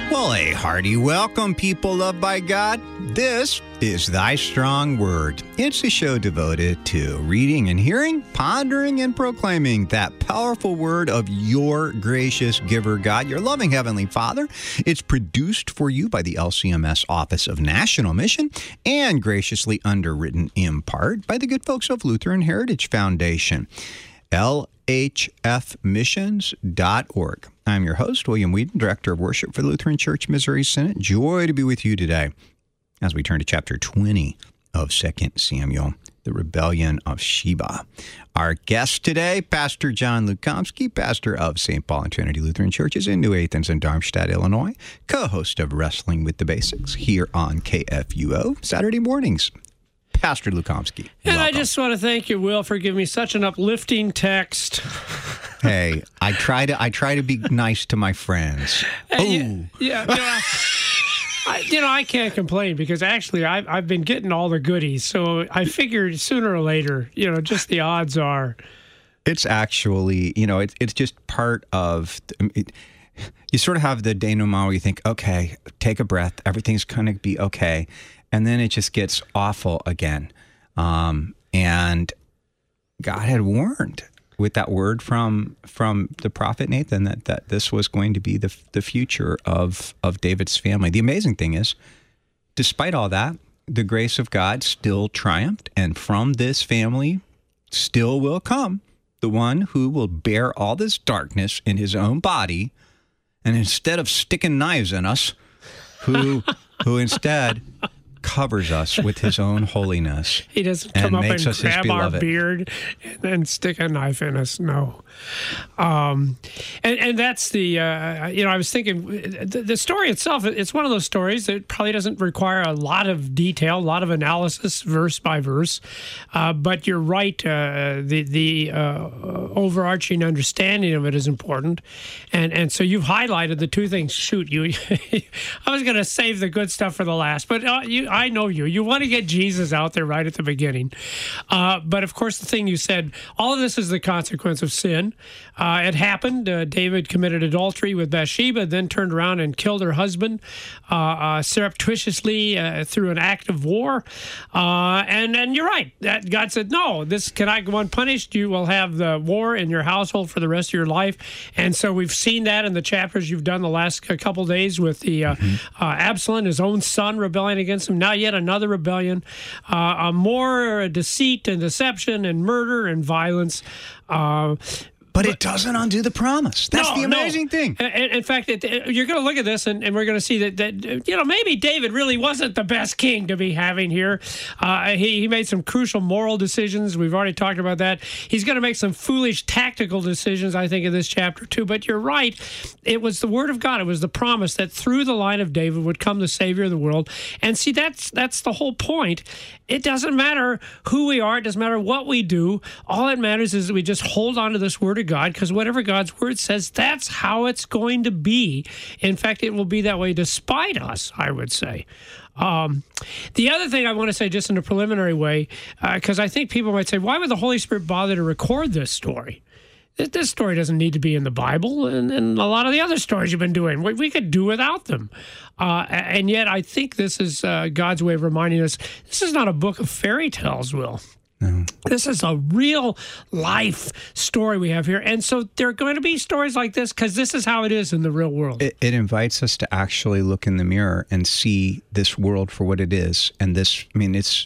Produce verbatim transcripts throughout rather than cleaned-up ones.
Well, a hearty welcome, people loved by God. This is Thy Strong Word. It's a show devoted to reading and hearing, pondering and proclaiming that powerful word of your gracious giver, God, your loving Heavenly Father. It's produced for you by the L C M S Office of National Mission and graciously underwritten in part by the good folks of Lutheran Heritage Foundation. L H F missions dot org. I'm your host, William Whedon, Director of Worship for the Lutheran Church Missouri Synod. Joy to be with you today as we turn to chapter twenty of Second Samuel, the rebellion of Sheba. Our guest today, Pastor John Lukomsky, pastor of Saint Paul and Trinity Lutheran Churches in New Athens and Darmstadt, Illinois, co-host of Wrestling with the Basics here on K F U O, Saturday mornings. Pastor Lukomsky, and welcome. I just want to thank you, Will, for giving me such an uplifting text. Hey, I try to I try to be nice to my friends. Oh, yeah, yeah you, know, I, I, you know, I can't complain because actually I've I've been getting all the goodies, so I figured sooner or later, you know, just the odds are. It's actually, you know, it, it's just part of. It, you sort of have the denouement where you think, okay, take a breath, everything's going to be okay. And then it just gets awful again. Um, and God had warned with that word from from the prophet Nathan that, that this was going to be the the future of, of David's family. The amazing thing is, despite all that, the grace of God still triumphed. And from this family still will come the one who will bear all this darkness in his own body. And instead of sticking knives in us, who who instead covers us with his own holiness. He doesn't come up and grab our beard and then stick a knife in us. No. Um, and, and that's the, uh, you know, I was thinking the, the story itself, it's one of those stories that probably doesn't require a lot of detail, a lot of analysis, verse by verse. Uh, but you're right. Uh, the the uh, overarching understanding of it is important. And, and so you've highlighted the two things. Shoot, you, I was going to save the good stuff for the last, but uh, you, I know you. You want to get Jesus out there right at the beginning. Uh, but of course, the thing you said, all of this is the consequence of sin. Uh, it happened. Uh, David committed adultery with Bathsheba, then turned around and killed her husband uh, uh, surreptitiously uh, through an act of war. Uh, and, and you're right. That God said, no, this cannot go unpunished. You will have the war in your household for the rest of your life. And so we've seen that in the chapters you've done the last couple days with the uh, mm-hmm. uh, Absalom, his own son, rebelling against him. Now yet another rebellion, uh, uh, more deceit and deception and murder and violence. Uh, But it doesn't undo the promise. That's no, the amazing no. thing. In, in fact, it, it, you're going to look at this, and, and we're going to see that, that, you know, maybe David really wasn't the best king to be having here. Uh, he, he made some crucial moral decisions. We've already talked about that. He's going to make some foolish tactical decisions, I think, in this chapter, too. But you're right. It was the word of God. It was the promise that through the line of David would come the Savior of the world. And see, that's that's the whole point. It doesn't matter who we are. It doesn't matter what we do. All that matters is that we just hold on to this word of God, because whatever God's word says, that's how it's going to be. In fact, it will be that way despite us, I would say. Um, the other thing I want to say just in a preliminary way, because uh, I think people might say, why would the Holy Spirit bother to record this story? This story doesn't need to be in the Bible, and, and a lot of the other stories you've been doing, we, we could do without them. Uh, and yet I think this is uh, God's way of reminding us, this is not a book of fairy tales, Will. No. This is a real life story we have here. And so there are going to be stories like this because this is how it is in the real world. It, it invites us to actually look in the mirror and see this world for what it is. And this, I mean, it's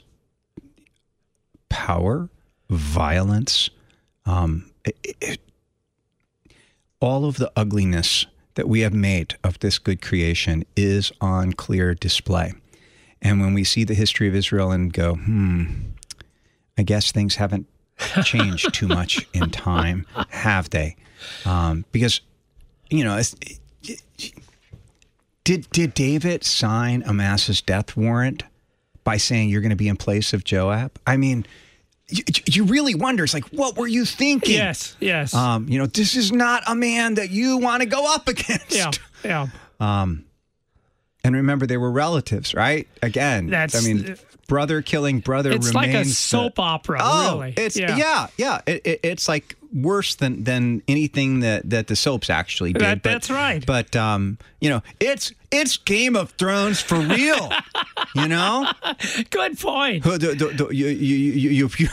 power, violence, um, it, it, all of the ugliness that we have made of this good creation is on clear display. And when we see the history of Israel and go, hmm, I guess things haven't changed too much in time, have they? Um, because, you know, it's, did did David sign Amasa death warrant by saying you're going to be in place of Joab? I mean, you, you really wonder. It's like, what were you thinking? Yes, yes. Um, you know, this is not a man that you want to go up against. Yeah, yeah. Um, And remember, they were relatives, right? Again, That's, I mean, brother killing brother it's remains... like a soap the, opera, oh, really. It's, yeah, yeah. yeah. It, it, it's like worse than, than anything that, that the soaps actually did. That, but, that's right. But, um, you know, it's it's Game of Thrones for real, you know? Good point. The, the, the, you, you, you, you, you,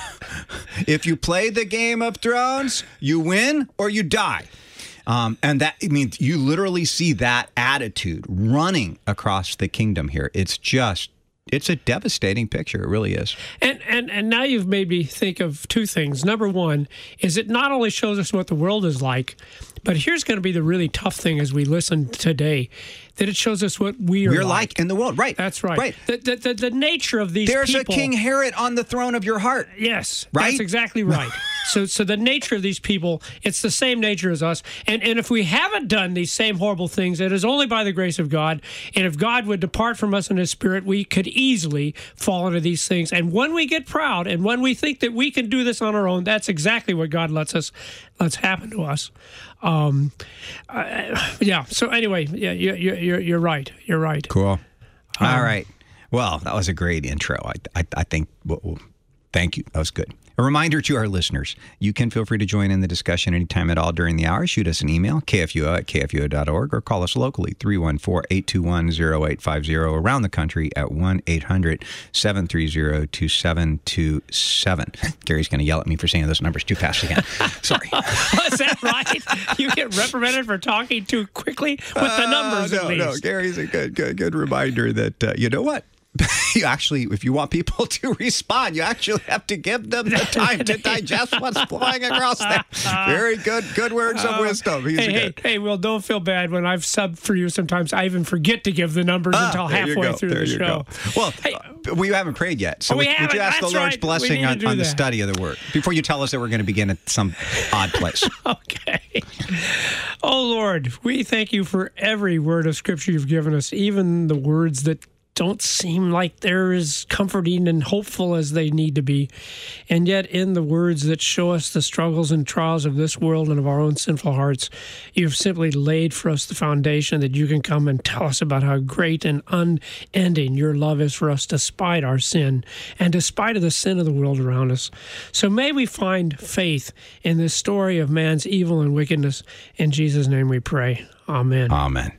if you play the Game of Thrones, you win or you die. Um, and that, I mean, you literally see that attitude running across the kingdom here. It's just, it's a devastating picture. It really is. And, and and now you've made me think of two things. Number one is it not only shows us what the world is like, but here's going to be the really tough thing as we listen today, that it shows us what we are We're like. like in the world. Right. That's right. Right. The, the, the, the nature of these There's people. a King Herod on the throne of your heart. Yes. Right? That's exactly right. so so the nature of these people, it's the same nature as us. And, and if we haven't done these same horrible things, it is only by the grace of God. And if God would depart from us in his spirit, we could easily fall into these things. And when we get proud and when we think that we can do this on our own, that's exactly what God lets us lets happen to us. Um, uh, yeah. So anyway, yeah, you, you, you're you're right. You're right. Cool. Um, All right. Well, that was a great intro. I I, I think. Well, thank you. That was good. A reminder to our listeners, you can feel free to join in the discussion anytime at all during the hour. Shoot us an email, k f u o at k f u o dot org, or call us locally, three one four, eight two one, zero eight five zero, around the country at one eight hundred, seven three zero, two seven two seven. Gary's going to yell at me for saying those numbers too fast again. Sorry. Is that right? You get reprimanded for talking too quickly with the numbers, uh, at no, least. No, Gary's a good, good, good reminder that, uh, you know what? You actually, if you want people to respond, you actually have to give them the time to digest what's flying across there. Very good, good words of wisdom. He's hey, a hey, good. hey, well, don't feel bad when I've subbed for you. Sometimes I even forget to give the numbers Ah, until there you halfway go, through there the you show. Go. Well, Hey, uh, we haven't prayed yet, so Oh, we would, would haven't. you ask That's the Lord's right. We blessing need to on, do on the that. study of the Word before you tell us that we're going to begin at some odd place? Okay. Oh, Lord, we thank you for every word of Scripture you've given us, even the words that don't seem like they're as comforting and hopeful as they need to be. And yet in the words that show us the struggles and trials of this world and of our own sinful hearts, you've simply laid for us the foundation that you can come and tell us about how great and unending your love is for us despite our sin and despite of the sin of the world around us. So may we find faith in this story of man's evil and wickedness. In Jesus' name we pray. Amen. Amen.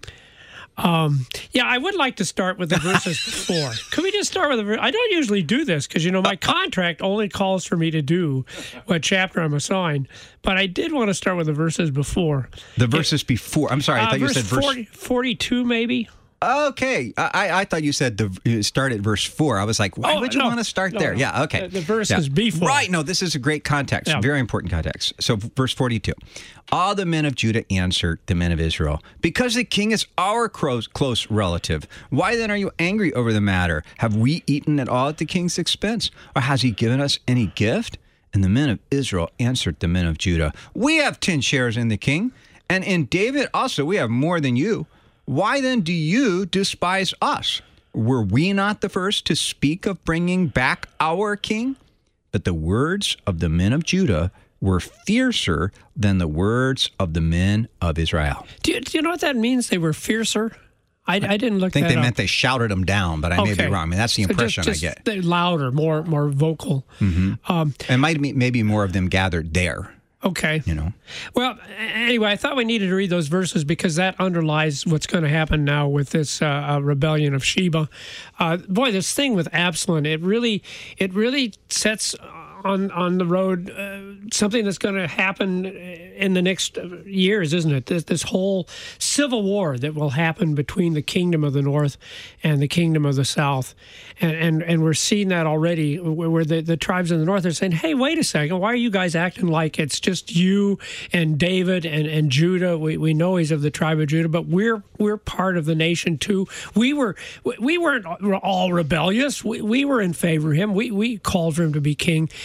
Um, yeah, I would like to start with the verses before. Could we just start with the verse? I don't usually do this because, you know, my contract only calls for me to do what chapter I'm assigned. But I did want to start with the verses before. The verses it, before. I'm sorry, I uh, thought you verse said verse forty, forty-two, maybe. Okay, I, I thought you said the start at verse four. I was like, why oh, would you no, want to start no, there? No. Yeah, okay. The, the verse yeah. is before. Right, no, this is a great context, yeah. very important context. So verse forty-two, all the men of Judah answered the men of Israel, because the king is our close, close relative, why then are you angry over the matter? Have we eaten at all at the king's expense? Or has he given us any gift? And the men of Israel answered the men of Judah, we have ten shares in the king, and in David also we have more than you. Why then do you despise us? Were we not the first to speak of bringing back our king? But the words of the men of Judah were fiercer than the words of the men of Israel. Do you, do you know what that means? They were fiercer? I, I didn't look I think that they up. meant they shouted them down, but I may okay. be wrong. I mean, that's the so impression just, just I get. Louder, more more vocal. Mm-hmm. Um, and might be maybe more of them gathered there. Okay. You know. Well, anyway, I thought we needed to read those verses because that underlies what's going to happen now with this uh, rebellion of Sheba. Uh, boy, this thing with Absalom, it really, it really sets on on the road uh, something that's going to happen in the next years, isn't it? This, this whole civil war that will happen between the kingdom of the north and the kingdom of the south, and and, and we're seeing that already, where the, the tribes in the north are saying, "Hey, wait a second, why are you guys acting like it's just you and David and, and Judah? We we know he's of the tribe of Judah, but we're we're part of the nation too. We were we weren't all rebellious. We we were in favor of him. We we called for him to be king."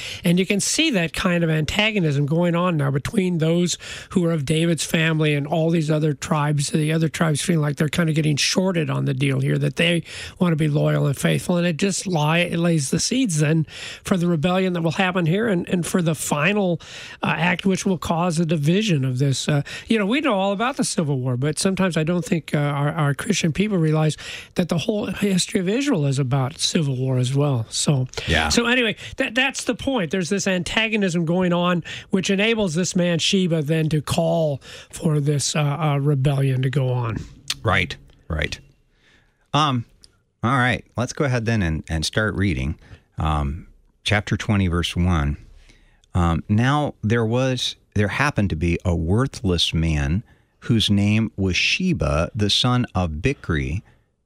And you can see that kind of antagonism going on now between those who are of David's family and all these other tribes. The other tribes feeling like they're kind of getting shorted on the deal here, that they want to be loyal and faithful. And it just lie, it lays the seeds then for the rebellion that will happen here and, and for the final uh, act, which will cause a division of this. Uh, you know, we know all about the Civil War, but sometimes I don't think uh, our, our Christian people realize that the whole history of Israel is about civil war as well. So, yeah. So anyway, that that's the point. There's this antagonism going on, which enables this man Sheba then to call for this uh, uh, rebellion to go on. Right, right. Um, all right. Let's go ahead then and, and start reading. Um, chapter twenty, verse one. Um, now there was, there happened to be a worthless man whose name was Sheba, the son of Bichri,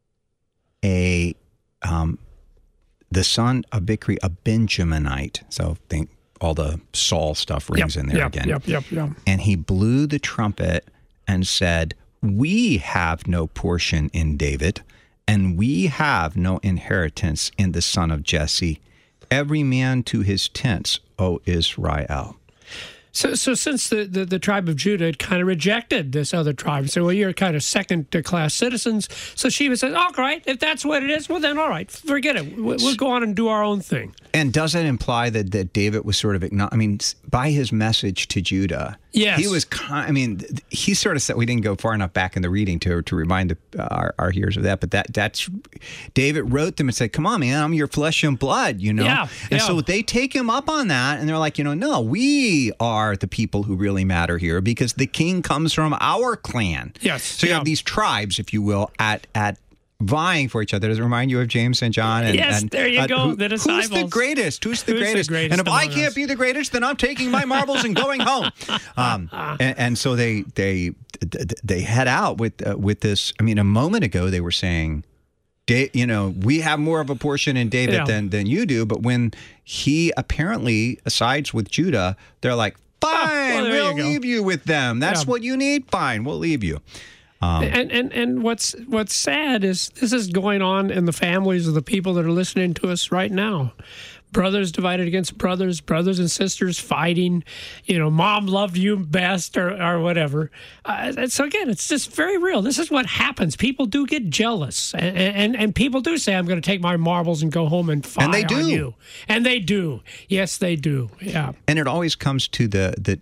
a um, the son of Bichri, a Benjaminite. So think all the Saul stuff rings yep, in there yep, again. Yep, yep, yep. And he blew the trumpet and said, "We have no portion in David, and we have no inheritance in the son of Jesse. Every man to his tents, O Israel." So, so since the, the, the tribe of Judah had kind of rejected this other tribe, so well, you're kind of second-class citizens. So Sheba says, "All right, if that's what it is, well then, all right, forget it. We'll, we'll go on and do our own thing." And does it imply that, that David was sort of, I mean, by his message to Judah, yes. he was, I mean, he sort of said, we didn't go far enough back in the reading to to remind the, uh, our, our hearers of that, but that that's, David wrote them and said, "Come on, man, I'm your flesh and blood," you know? Yeah, and yeah. so they take him up on that, and they're like, you know, no, we are the people who really matter here because the king comes from our clan. Yes. So you yeah. have these tribes, if you will, at at vying for each other. Does it remind you of James and John? And, yes, and, there you uh, go, who, the disciples. Who's the greatest? Who's the, who's greatest? the greatest? And if I can't us? be the greatest, then I'm taking my marbles and going home. Um, and, and so they they they head out with uh, with this. I mean, a moment ago they were saying, you know, we have more of a portion in David yeah. than than you do. But when he apparently sides with Judah, they're like, "Fine, oh, well, we'll you leave you with them. That's yeah. what you need. Fine, we'll leave you." Um, and, and and what's what's sad is this is going on in the families of the people that are listening to us right now. Brothers divided against brothers, brothers and sisters fighting, you know, mom loved you best or, or whatever. Uh, so again, it's just very real. This is what happens. People do get jealous and, and, and people do say, "I'm going to take my marbles and go home and fight and they do. on you." And they do. Yes, they do. Yeah. And it always comes to the, the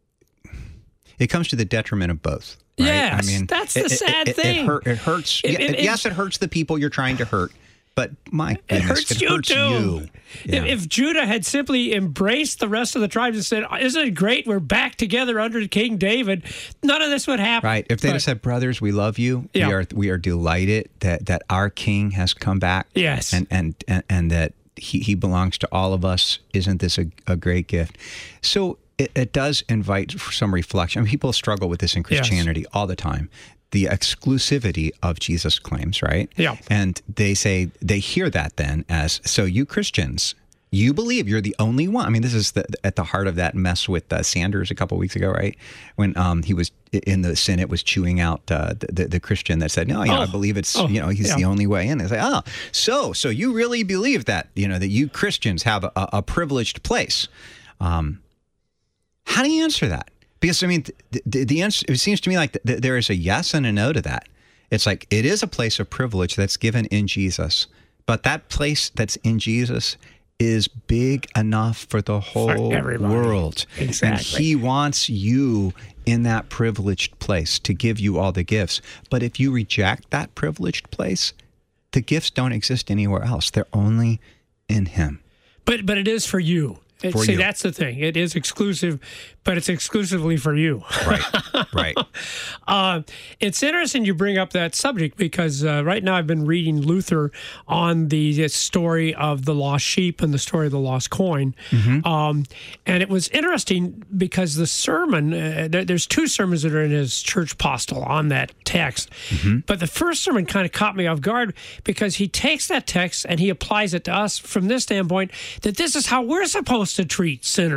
it comes to the detriment of both. Right? Yes, I mean, that's the it, sad it, thing. It, hurt, it hurts. It, it, yes, it hurts the people you're trying to hurt. But my goodness, it hurts it you hurts too. You. Yeah. If, if Judah had simply embraced the rest of the tribes and said, "Isn't it great? We're back together under King David," none of this would happen. Right. If they'd have said, "Brothers, we love you. Yeah. We are we are delighted that, that our king has come back. Yes. And and and, and that he, he belongs to all of us. Isn't this a, a great gift?" So it, it does invite some reflection. I mean, people struggle with this in Christianity yes. all the time. The exclusivity of Jesus claims, right? Yeah. And they say, they hear that then as, so you Christians, you believe you're the only one. I mean, this is the, at the heart of that mess with uh, Sanders a couple of weeks ago, right? When um, he was in the Senate, was chewing out uh, the, the the Christian that said, "No, you know, oh. I believe it's, oh. you know, he's yeah. the only way in." They say, "Oh, so so you really believe that, you know, that you Christians have a, a privileged place." Um, how do you answer that? Because, I mean, the, the, the answer, it seems to me like th- th- there is a yes and a no to that. It's like, it is a place of privilege that's given in Jesus, but that place that's in Jesus is big enough for the whole for world. Exactly. And he wants you in that privileged place to give you all the gifts. But if you reject that privileged place, the gifts don't exist anywhere else. They're only in him. But but it is for you. For See, you. That's the thing. It is exclusive, but it's exclusively for you. Right, right. uh, it's interesting you bring up that subject because uh, right now I've been reading Luther on the story of the lost sheep and the story of the lost coin. Mm-hmm. Um, and it was interesting because the sermon, uh, there, there's two sermons that are in his church postil on that text. Mm-hmm. But the first sermon kind of caught me off guard because he takes that text and he applies it to us from this standpoint that this is how we're supposed to treat sinners.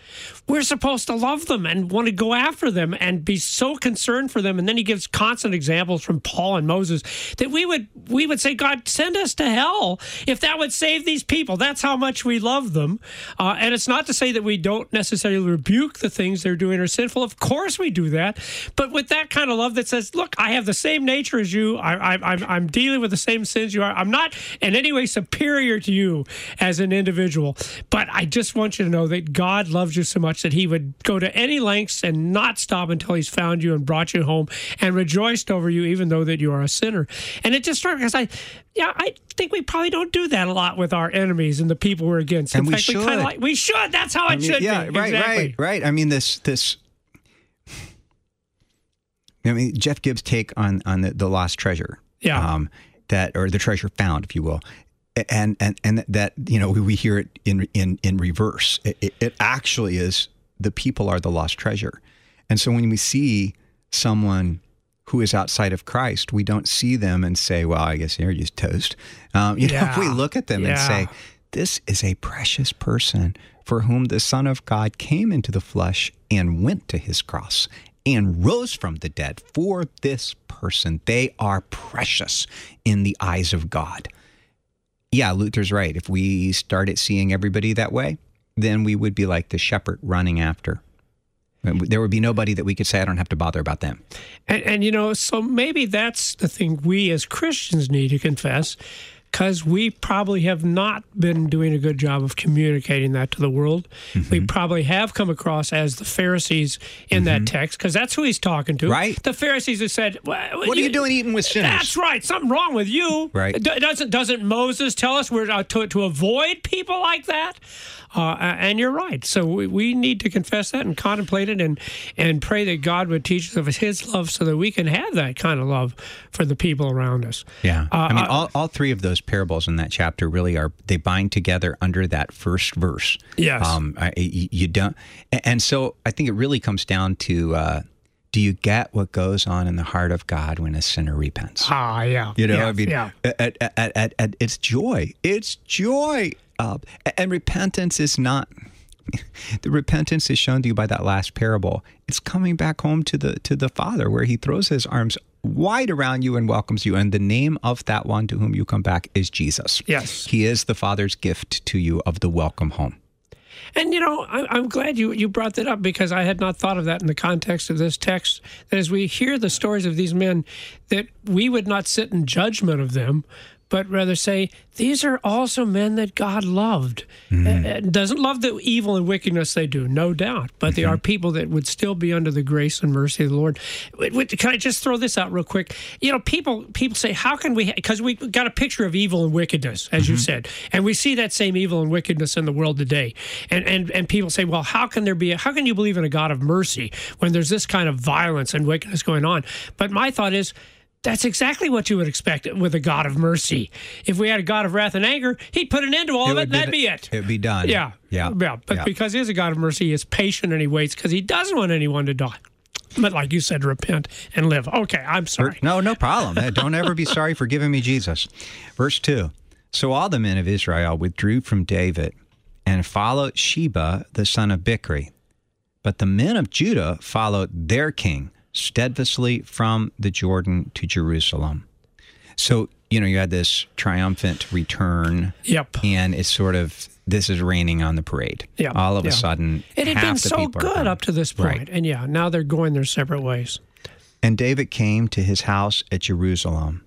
we're supposed to love them and want to go after them and be so concerned for them. And then he gives constant examples from Paul and Moses that we would we would say, God, send us to hell if that would save these people. That's how much we love them. Uh, and it's not to say that we don't necessarily rebuke the things they're doing are sinful. Of course we do that. But with that kind of love that says, look, I have the same nature as you. I, I, I'm, I'm dealing with the same sins you are. I'm not in any way superior to you as an individual. But I just want you to know that God loves you so much that he would go to any lengths and not stop until he's found you and brought you home and rejoiced over you, even though that you are a sinner. And it just struck me because I, yeah, I think we probably don't do that a lot with our enemies and the people we're against. In and fact, we should. We, kinda like, we should. That's how it I mean, should yeah, be. right, exactly. right, right. I mean, this, this. I mean, Jeff Gibbs' take on on the, the lost treasure. Yeah. Um, that or the treasure found, if you will. And and and that, you know, we hear it in in in reverse. It, it, it actually is the people are the lost treasure. And so when we see someone who is outside of Christ, we don't see them and say, well, I guess they're just toast. Um, you yeah. know, we look at them yeah. and say, this is a precious person for whom the Son of God came into the flesh and went to his cross and rose from the dead. For this person, they are precious in the eyes of God. Yeah, Luther's right. If we started seeing everybody that way, then we would be like the shepherd running after. There would be nobody that we could say, I don't have to bother about them. And, and you know, so maybe that's the thing we as Christians need to confess, because we probably have not been doing a good job of communicating that to the world. Mm-hmm. We probably have come across as the Pharisees in mm-hmm. that text, because that's who he's talking to. Right. The Pharisees who said, well, what you, are you doing eating with sinners? That's right. Something wrong with you. Right. Doesn't, doesn't Moses tell us we're uh, to, to avoid people like that? Uh, and you're right. So we, we need to confess that and contemplate it and, and pray that God would teach us of his love so that we can have that kind of love for the people around us. Yeah. Uh, I mean, uh, all, all three of those parables in that chapter really are, they bind together under that first verse. Yes. Um, I, you, you don't. And so I think it really comes down to, uh, do you get what goes on in the heart of God when a sinner repents? Ah, yeah. You know, yeah, I mean, yeah. at, at, at, at, it's joy. It's joy. Uh, and repentance is not, the repentance is shown to you by that last parable. It's coming back home to the to the Father, where he throws his arms wide around you and welcomes you. And the name of that one to whom you come back is Jesus. Yes. He is the Father's gift to you of the welcome home. And, you know, I'm glad you, you brought that up, because I had not thought of that in the context of this text, that as we hear the stories of these men, that we would not sit in judgment of them, but rather say, these are also men that God loved. Mm-hmm. Uh, doesn't love the evil and wickedness they do, no doubt, but mm-hmm. they are people that would still be under the grace and mercy of the Lord. Can I just throw this out real quick? You know, people people say, how can we, because we got a picture of evil and wickedness, as mm-hmm. you said, and we see that same evil and wickedness in the world today. And, and, and people say, well, how can there be, a, how can you believe in a God of mercy when there's this kind of violence and wickedness going on? But my thought is, that's exactly what you would expect with a God of mercy. If we had a God of wrath and anger, he'd put an end to all it of it, and that'd the, be it. It'd be done. Yeah. Yeah. Yeah. But yeah. because he is a God of mercy, he is patient and he waits because he doesn't want anyone to die. But like you said, repent and live. Okay, I'm sorry. No, no problem. Don't ever be sorry for giving me Jesus. Verse two. So all the men of Israel withdrew from David and followed Sheba, the son of Bichri. But the men of Judah followed their king steadfastly from the Jordan to Jerusalem. So, you know, you had this triumphant return. Yep. And it's sort of, this is raining on the parade. Yeah. All of yeah. a sudden, it had half been the so people good up to this point. Right. And yeah, now they're going their separate ways. And David came to his house at Jerusalem.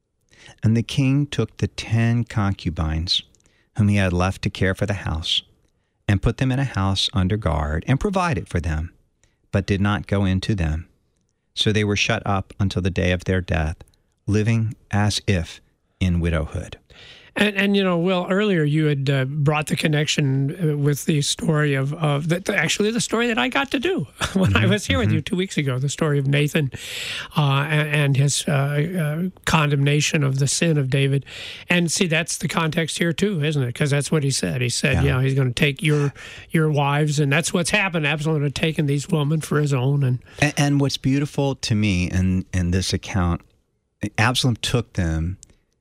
And the king took the ten concubines whom he had left to care for the house, and put them in a house under guard, and provided for them, but did not go into them. So they were shut up until the day of their death, living as if in widowhood. And, and you know, Will, earlier you had uh, brought the connection with the story of, of the, actually the story that I got to do when mm-hmm, I was here mm-hmm. with you two weeks ago, the story of Nathan uh, and, and his uh, uh, condemnation of the sin of David. And see, that's the context here too, isn't it? Because that's what he said. He said, yeah, you know, he's going to take your your wives, and that's what's happened. Absalom had taken these women for his own. And and, and what's beautiful to me in, in this account, Absalom took them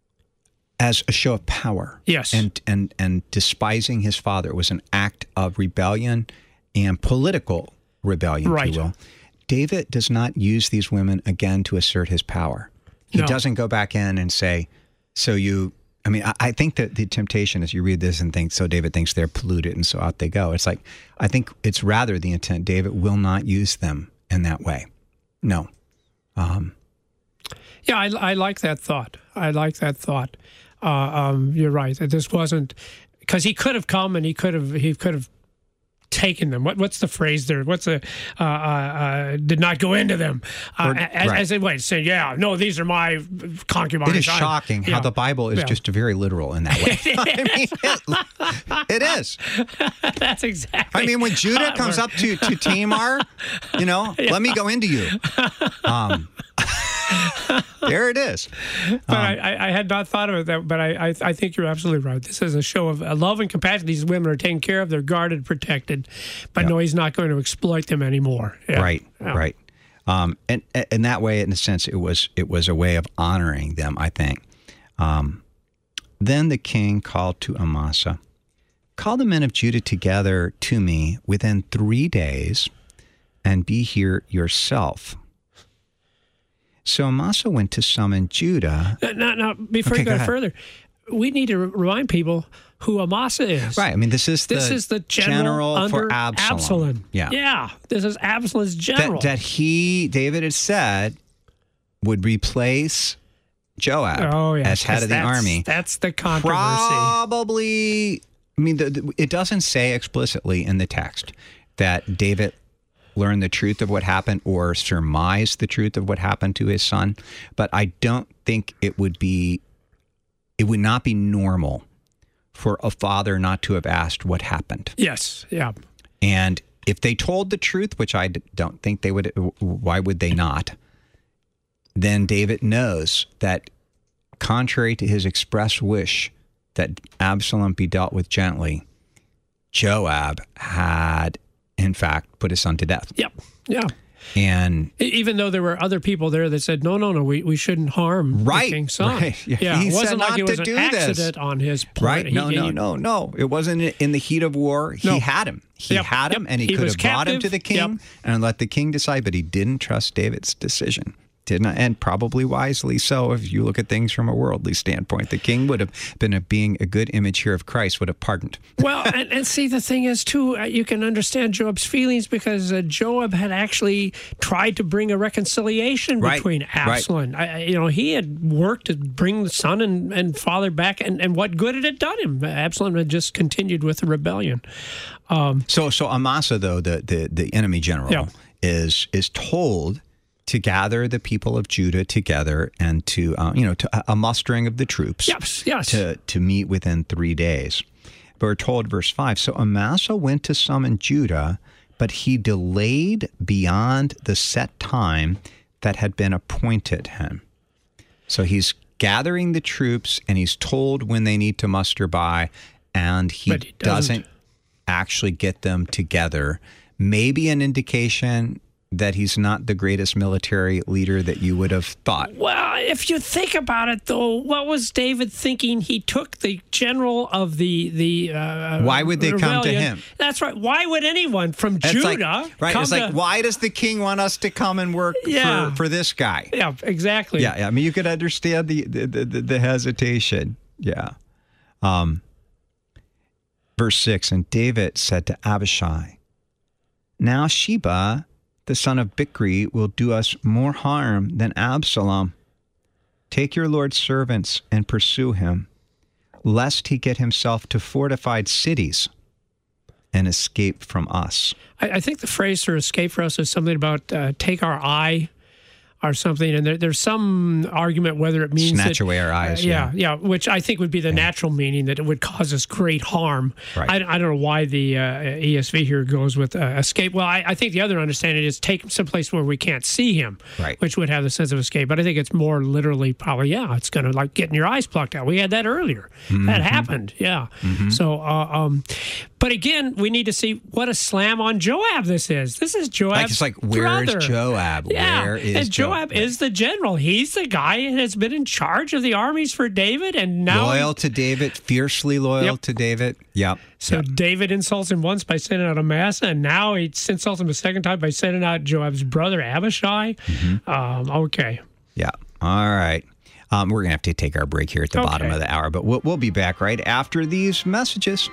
as a show of power. Yes. And and and despising his father was an act of rebellion. and political rebellion, right. if you will. David does not use these women again to assert his power. He no. doesn't go back in and say, so you, I mean, I, I think that the temptation is you read this and think, so David thinks they're polluted and so out they go. It's like, I think it's rather the intent, David will not use them in that way. No. Um, yeah, I, I like that thought. I like that thought. Uh, um, you're right. That this wasn't, because he could have come and he could have, he could have taken them. What what's the phrase there? What's the uh, uh, uh, did not go into them? Uh, or, as, right. as they wait, say, yeah, no, these are my concubines. It is shocking I, how yeah. the Bible is yeah. just very literal in that way. I mean, it, it is. That's exactly. I mean, when Judah comes up to to Tamar, you know, yeah. let me go into you. Um, there it is. But um, I, I had not thought of it that, but I, I I think you're absolutely right. This is a show of love and compassion. These women are taken care of. They're guarded, protected. But yep. no, he's not going to exploit them anymore. Yeah. Right, yeah. right. Um, and in that way, in a sense, it was it was a way of honoring them, I think. Um, then the king called to Amasa, "Call the men of Judah together to me within three days, and be here yourself." So Amasa went to summon Judah. Now, now before okay, you go, go further, we need to remind people who Amasa is. Right. I mean, this is the, this is the general, general under for Absalom. Absalom. Yeah. Yeah. This is Absalom's general. That, that he, David had said, would replace Joab oh, yeah, as head of the army. That's the controversy. Probably, I mean, the, the, it doesn't say explicitly in the text that David learn the truth of what happened or surmise the truth of what happened to his son. But I don't think it would be, it would not be normal for a father not to have asked what happened. Yes, yeah. And if they told the truth, which I don't think they would, why would they not? Then David knows that contrary to his express wish that Absalom be dealt with gently, Joab had in fact, put his son to death. Yep. Yeah. And even though there were other people there that said, no, no, no, we, we shouldn't harm right, the king's son. Right. Yeah. He it wasn't said like not it was to an do accident this. on his part. Right. No, he, no, he, no, no. It wasn't in the heat of war. He no. had him. He yep. had him, yep. and he, he could have captive. brought him to the king yep. and let the king decide, but he didn't trust David's decision. Did not, and probably wisely so if you look at things from a worldly standpoint. The king would have been a, being a good image here of Christ, would have pardoned. Well, and, and see, the thing is, too, uh, you can understand Joab's feelings because uh, Joab had actually tried to bring a reconciliation right. between Absalom. Right. I, you know, he had worked to bring the son and, and father back, and, and what good had it done him? Absalom had just continued with the rebellion. Um, so, so Amasa, though, the, the, the enemy general, yeah. is is told to gather the people of Judah together and to, uh, you know, to, a mustering of the troops. Yes, yes. To, to meet within three days. But we're told, verse five, so Amasa went to summon Judah, but he delayed beyond the set time that had been appointed him. So he's gathering the troops, and he's told when they need to muster by, and he, he doesn't. doesn't actually get them together. Maybe an indication that he's not the greatest military leader that you would have thought. Well, if you think about it, though, what was David thinking? He took the general of the the. Uh, why would they rebellion. come to him? That's right. Why would anyone from it's Judah? Like, right. Come it's like, to, why does the king want us to come and work yeah. for, for this guy? Yeah, exactly. Yeah, yeah. I mean, you could understand the the, the, the hesitation. Yeah. Um. Verse six, and David said to Abishai, now Sheba, the son of Bichri, will do us more harm than Absalom. Take your Lord's servants and pursue him, lest he get himself to fortified cities and escape from us. I, I think the phrase for escape for us is something about uh, take our eye or something, and there, there's some argument whether it means snatch that, away our eyes. Uh, yeah, yeah, yeah, which I think would be the yeah. natural meaning, that it would cause us great harm. Right. I, I don't know why the uh, E S V here goes with uh, escape. Well, I, I think the other understanding is take him someplace where we can't see him, right. which would have the sense of escape. But I think it's more literally probably, yeah, it's going to like getting your eyes plucked out. We had that earlier. Mm-hmm. That happened, yeah. Mm-hmm. So, uh, um, But again, we need to see what a slam on Joab this is. This is Joab's like, it's like, where's brother. Joab? Yeah. Where is and Joab? Joab is the general. He's the guy that has been in charge of the armies for David, and now loyal to David, fiercely loyal yep. to David. Yep. So yep. David insults him once by sending out Amasa, and now he insults him a second time by sending out Joab's brother Abishai. Mm-hmm. Um, okay. Yeah. All right. Um, we're gonna have to take our break here at the okay. bottom of the hour, but we'll we'll be back right after these messages.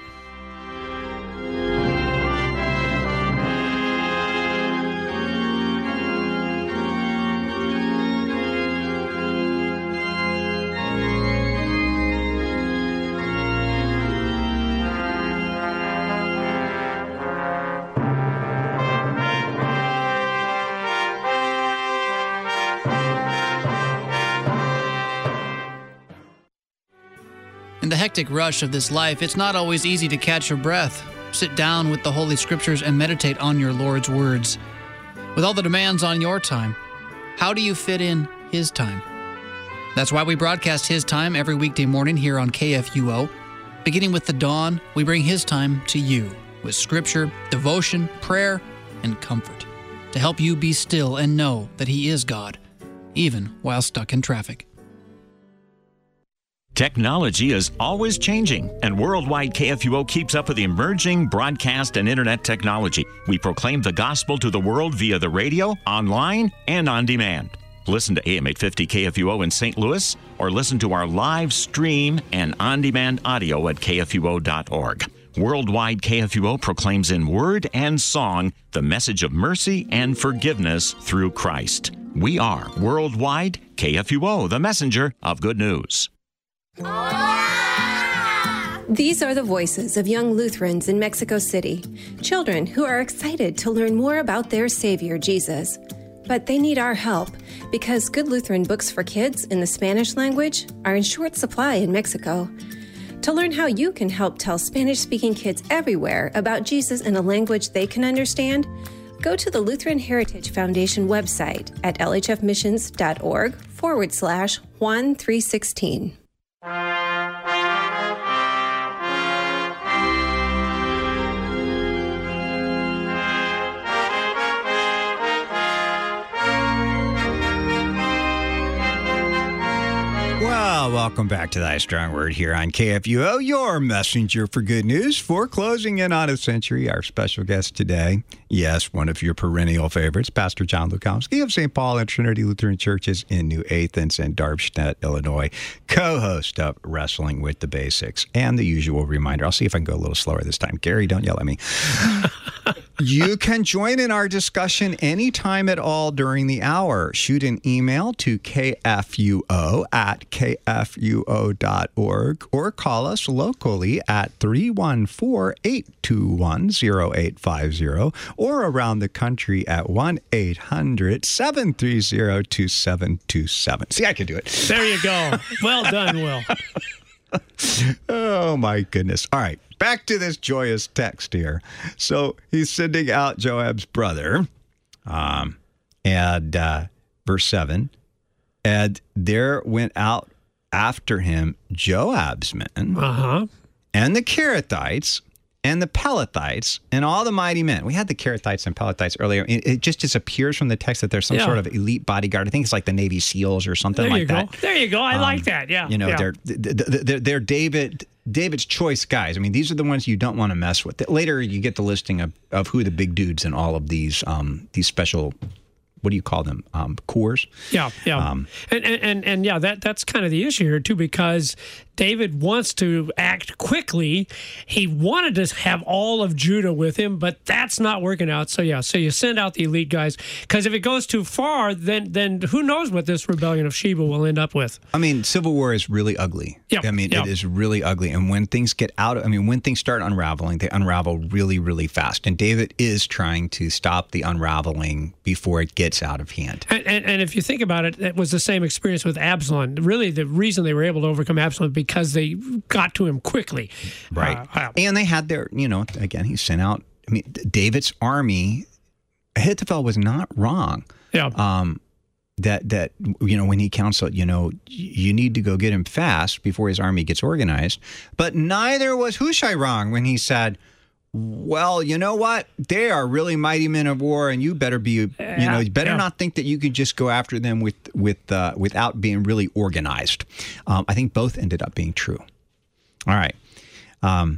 In the hectic rush of this life, it's not always easy to catch your breath, sit down with the Holy Scriptures, and meditate on your Lord's words. With all the demands on your time, how do you fit in His time? That's why we broadcast His Time every weekday morning here on K F U O. Beginning with the dawn, we bring His time to you with Scripture, devotion, prayer, and comfort to help you be still and know that He is God, even while stuck in traffic. Technology is always changing, and Worldwide K F U O keeps up with the emerging broadcast and internet technology. We proclaim the gospel to the world via the radio, online, and on demand. Listen to A M eight fifty K F U O in Saint Louis, or listen to our live stream and on-demand audio at K F U O dot org. Worldwide K F U O proclaims in word and song the message of mercy and forgiveness through Christ. We are Worldwide K F U O, the messenger of good news. These are the voices of young Lutherans in Mexico City, children who are excited to learn more about their Savior, Jesus. But they need our help because Good Lutheran books for kids in the Spanish language are in short supply in Mexico. To learn how you can help tell Spanish-speaking kids everywhere about Jesus in a language they can understand, go to the Lutheran Heritage Foundation website at lhfmissions.org forward slash Juan three sixteen. Well, welcome back to Thy Strong Word here on K F U O, your messenger for good news. For closing in on a century, our special guest today, yes, one of your perennial favorites, Pastor John Lukowski of Saint Paul and Trinity Lutheran Churches in New Athens and Darmstadt, Illinois, co-host of Wrestling with the Basics. And the usual reminder, I'll see if I can go a little slower this time. Gary, don't yell at me. You can join in our discussion anytime at all during the hour. Shoot an email to K F U O at K F U O dot org or call us locally at three one four, eight two one, zero eight five zero or around the country at one eight hundred, seven three zero, two seven two seven. See, I can do it. There you go. Well done, Will. Oh, my goodness. All right. Back to this joyous text here. So he's sending out Joab's brother, um, and uh, verse seven, and there went out after him Joab's men, uh-huh. and the Kerethites, and the Pelethites, and all the mighty men. We had the Kerethites and Pelethites earlier. It, it just disappears from the text that there's some yeah. sort of elite bodyguard. I think it's like the Navy SEALs or something there like you that. Go. There you go. I um, like that. Yeah. You know, yeah. they're, they're they're David David's choice guys. I mean, these are the ones you don't want to mess with. Later, you get the listing of, of who the big dudes in all of these um, these special. What do you call them? Um, corps? Yeah, yeah. Um, and, and, and, and yeah, that that's kind of the issue here, too, because David wants to act quickly. He wanted to have all of Judah with him, but that's not working out. So, yeah, so you send out the elite guys, because if it goes too far, then then who knows what this rebellion of Sheba will end up with. I mean, civil war is really ugly. Yeah, I mean, yep. it is really ugly. And when things get out, I mean, when things start unraveling, they unravel really, really fast. And David is trying to stop the unraveling before it gets out of hand. And, and, and if you think about it, it was the same experience with Absalom. Really, the reason they were able to overcome Absalom is because they got to him quickly. Right. Uh, uh, and they had their, you know, again, he sent out, I mean, David's army, Ahithophel was not wrong. Yeah. Um, that, that you know, when he counseled, you know, you need to go get him fast before his army gets organized. But neither was Hushai wrong when he said, well, you know what? They are really mighty men of war, and you better be, you know, you better yeah. not think that you can just go after them with with uh, without being really organized. Um, I think both ended up being true. All right. Um,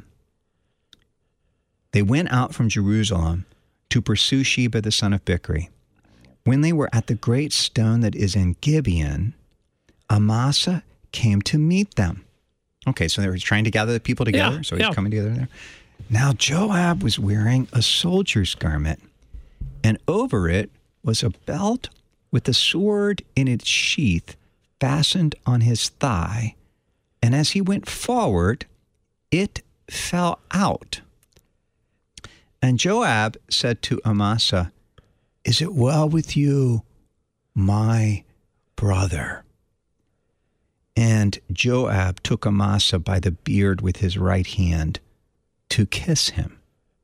they went out from Jerusalem to pursue Sheba the son of Bichri. When they were at the great stone that is in Gibeon, Amasa came to meet them. Okay, so they were trying to gather the people together, yeah, so he's yeah. coming together there. Now Joab was wearing a soldier's garment, and over it was a belt with a sword in its sheath fastened on his thigh, and as he went forward, it fell out. And Joab said to Amasa, "Is it well with you, my brother?" And Joab took Amasa by the beard with his right hand to kiss him.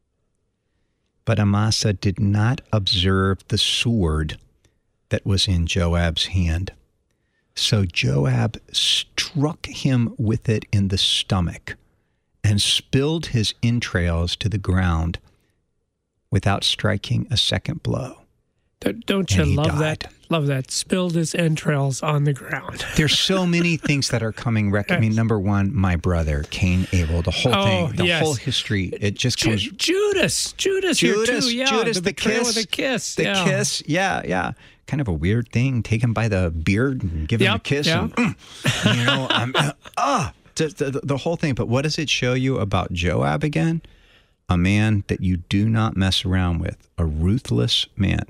But Amasa did not observe the sword that was in Joab's hand. So Joab struck him with it in the stomach and spilled his entrails to the ground without striking a second blow. Don't you love died. that? Love that. Spilled his entrails on the ground. There's so many things that are coming. Rec- I mean, number one, my brother, Cain, Abel, the whole oh, thing, the yes. whole history. It just comes. Ju- Judas, Judas, Judas, here too. Yeah, Judas, the, the kiss, the kiss, the yeah. kiss. Yeah, yeah. Kind of a weird thing. Take him by the beard and give yep, him a kiss. Yep. And, mm, you know, I'm, uh, ah, the, the, the whole thing. But what does it show you about Joab again? A man that you do not mess around with. A ruthless man.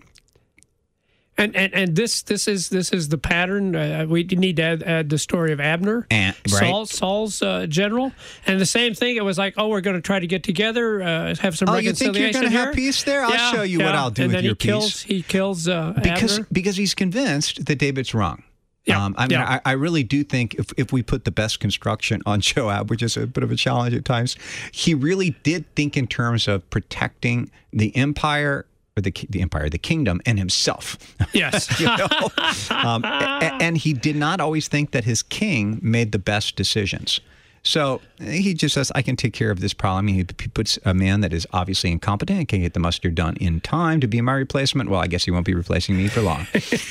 And, and and this this is this is the pattern. Uh, we need to add, add the story of Abner, and, right. Saul, Saul's uh, general, and the same thing. It was like, oh, we're going to try to get together, uh, have some oh, reconciliation. you think you're going to have peace there? I'll yeah, show you yeah. what I'll do and with then your he kills, peace. He kills uh, because Abner. because he's convinced that David's wrong. Yeah, um, I mean, yeah. I, I really do think if, if we put the best construction on Joab, which is a bit of a challenge at times, he really did think in terms of protecting the empire. Or the the empire, the kingdom, and himself. Yes. you know? um, and, and he did not always think that his king made the best decisions. So he just says, I can take care of this problem. He, he puts a man that is obviously incompetent and can get the mustard done in time to be my replacement. Well, I guess he won't be replacing me for long.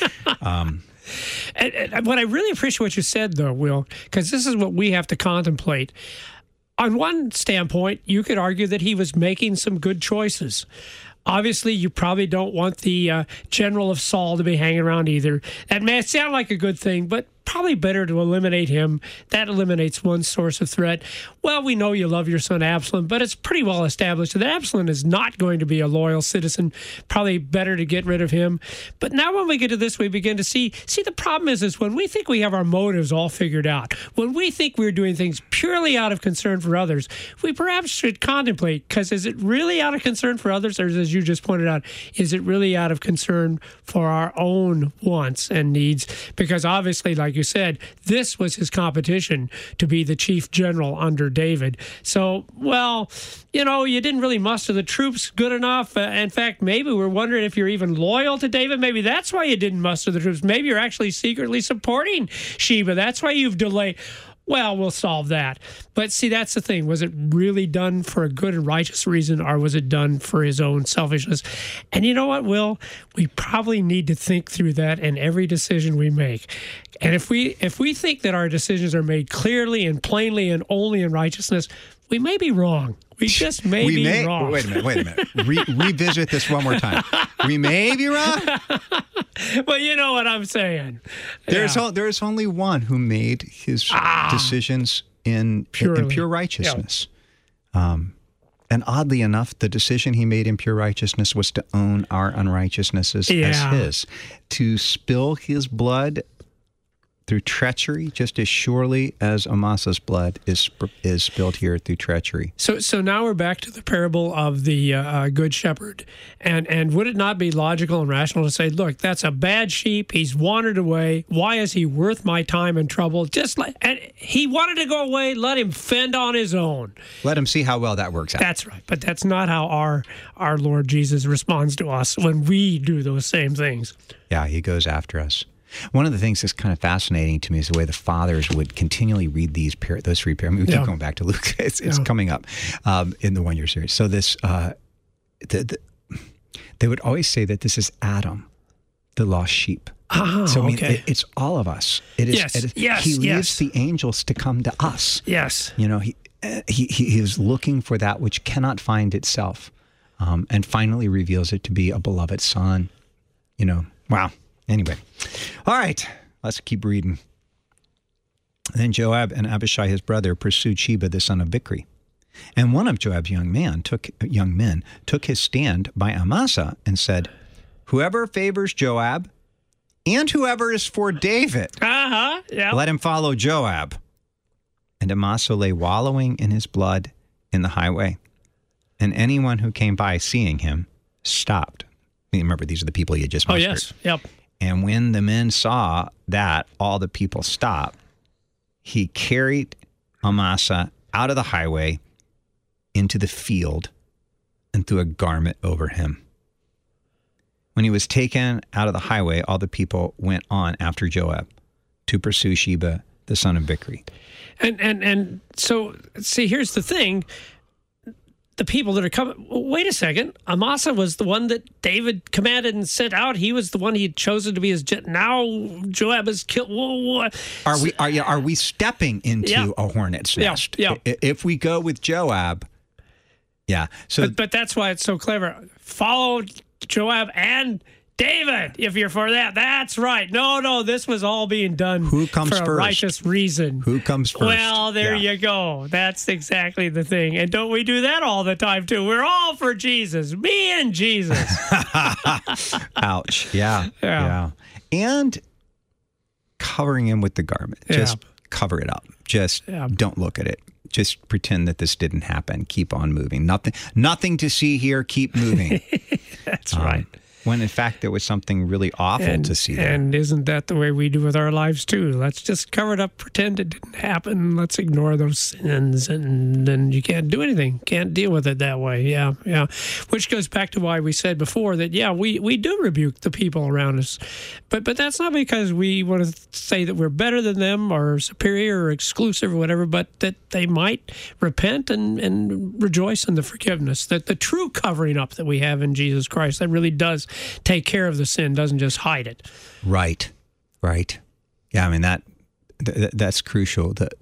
um, and, and what I really appreciate what you said, though, Will, because this is what we have to contemplate. On one standpoint, you could argue that he was making some good choices. Obviously, you probably don't want the uh, general of Saul to be hanging around either. That may sound like a good thing, but probably better to eliminate him. That eliminates one source of threat. Well, we know you love your son Absalom, but it's pretty well established that Absalom is not going to be a loyal citizen. Probably better to get rid of him. But now when we get to this, we begin to see, see the problem is, is when we think we have our motives all figured out, when we think we're doing things purely out of concern for others, we perhaps should contemplate, because is it really out of concern for others, or as you just pointed out, is it really out of concern for our own wants and needs? Because obviously, like you said, this was his competition to be the chief general under David. So, well, you know, you didn't really muster the troops good enough. Uh, in fact, maybe we're wondering if you're even loyal to David. Maybe that's why you didn't muster the troops. Maybe you're actually secretly supporting Sheba. That's why you've delayed. Well, we'll solve that. But see, that's the thing. Was it really done for a good and righteous reason, or was it done for his own selfishness? And you know what, Will? We probably need to think through that in every decision we make. And if we if we think that our decisions are made clearly and plainly and only in righteousness, we may be wrong. We just may we be may, wrong. Wait a minute, wait a minute. Re- revisit this one more time. We may be wrong. But you know what I'm saying. There's yeah. o- there's only one who made his ah, decisions in, in pure righteousness. Yeah. Um, and oddly enough, the decision he made in pure righteousness was to own our unrighteousnesses yeah. as his. To spill his blood through treachery, just as surely as Amasa's blood is is spilled here through treachery. So, so now we're back to the parable of the uh, good shepherd, and and would it not be logical and rational to say, look, that's a bad sheep. He's wandered away. Why is he worth my time and trouble? Just like, and he wanted to go away. Let him fend on his own. Let him see how well that works out. That's right, but that's not how our our Lord Jesus responds to us when we do those same things. Yeah, he goes after us. One of the things that's kind of fascinating to me is the way the fathers would continually read these par- those three parables. We yeah. keep going back to Luke. It's, it's yeah. coming up um, in the one-year series. So this, uh, the, the, they would always say that this is Adam, the lost sheep. Oh, so I mean, okay. it, it's all of us. It is. Yes, it is yes, he leaves yes. the angels to come to us. Yes. You know, he he he is looking for that which cannot find itself, um, and finally reveals it to be a beloved son. You know, wow. Anyway, all right, let's keep reading. Then Joab and Abishai, his brother, pursued Sheba, the son of Bichri. And one of Joab's young man took young men took his stand by Amasa and said, "Whoever favors Joab and whoever is for David, uh-huh, yeah. let him follow Joab." And Amasa lay wallowing in his blood in the highway. And anyone who came by seeing him stopped. Remember, these are the people he had just mustered. Oh, yes, yep. And when the men saw that all the people stopped, he carried Amasa out of the highway into the field and threw a garment over him. When he was taken out of the highway, all the people went on after Joab to pursue Sheba, the son of Bichri. And and and so, see, here's the thing. The people that are coming, wait a second, Amasa was the one that David commanded and sent out. He was the one he had chosen to be his jet. Now Joab is killed. Whoa, whoa. Are we are, are we stepping into yeah. a hornet's nest? Yeah, yeah. If we go with Joab, yeah. So, but, but that's why it's so clever. Follow Joab and David, if you're for that. That's right. No, no, this was all being done Who comes for a first? righteous reason. Who comes first? Well, there yeah. you go. That's exactly the thing. And don't we do that all the time, too? We're all for Jesus. Me and Jesus. Ouch. Yeah, yeah. Yeah. And covering him with the garment. Yeah. Just cover it up. Just yeah. don't look at it. Just pretend that this didn't happen. Keep on moving. Nothing Nothing to see here. Keep moving. That's um, right. When in fact there was something really awful and, to see there. And isn't that the way we do with our lives too? Let's just cover it up, pretend it didn't happen. Let's ignore those sins, and then you can't do anything. Can't deal with it that way. Yeah, yeah. Which goes back to why we said before that, yeah, we, we do rebuke the people around us. But but that's not because we want to say that we're better than them or superior or exclusive or whatever, but that they might repent and, and rejoice in the forgiveness, that the true covering up that we have in Jesus Christ, that really does take care of the sin, doesn't just hide it. Right, right. Yeah, I mean, that th- that's crucial. That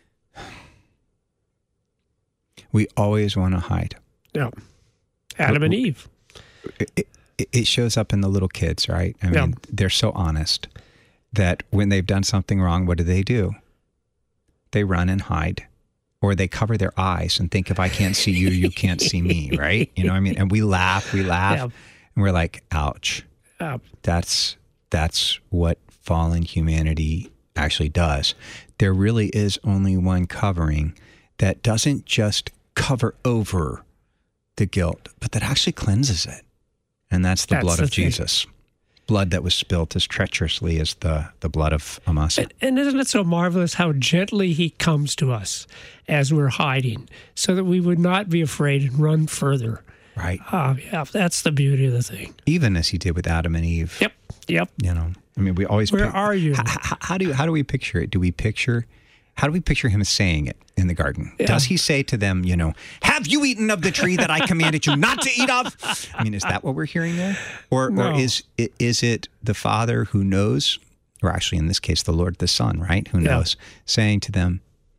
we always want to hide. Yeah. Adam and Eve. It, it, it shows up in the little kids, right? I mean, yeah. they're so honest that when they've done something wrong, what do they do? They run and hide. Or they cover their eyes and think, if I can't see you, you can't see me, right? You know what I mean? And we laugh, we laugh. Yeah. And we're like, ouch. Uh, that's that's what fallen humanity actually does. There really is only one covering that doesn't just cover over the guilt, but that actually cleanses it. And that's the that's blood the of thing. Jesus. Blood that was spilt as treacherously as the, the blood of Amasa. And, and isn't it so marvelous how gently he comes to us as we're hiding, so that we would not be afraid and run further. Right. Oh, yeah, that's the beauty of the thing. Even as he did with Adam and Eve. Yep, yep. You know, I mean, we always... Where pic- are you? How, how, how do how do we picture it? Do we picture... How do we picture him saying it in the garden? Yeah. Does he say to them, you know, have you eaten of the tree that I commanded you not to eat of? I mean, is that what we're hearing there? Or, No. or is, is it the Father who knows, or actually in this case, the Lord the Son, right? Who Yeah. knows, saying to them,